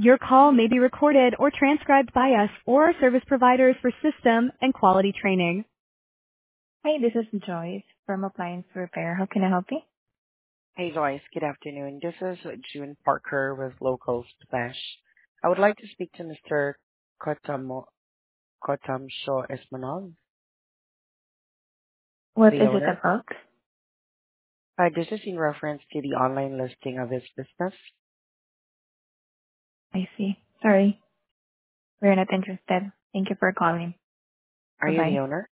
Your call may be recorded or transcribed by us or our service providers for system and quality training. Hi, this is Joyce from Appliance Repair. How can I help you? Hey, Joyce. Good afternoon. This is June Parker with Local Splash. I would like to speak to Mr. Kotamo Kotamsho Esmanol, What the is it owner. about? This is in reference to the online listing of his business. I see. Sorry, we're not interested. Thank you for calling. Are you the Bye-bye. owner?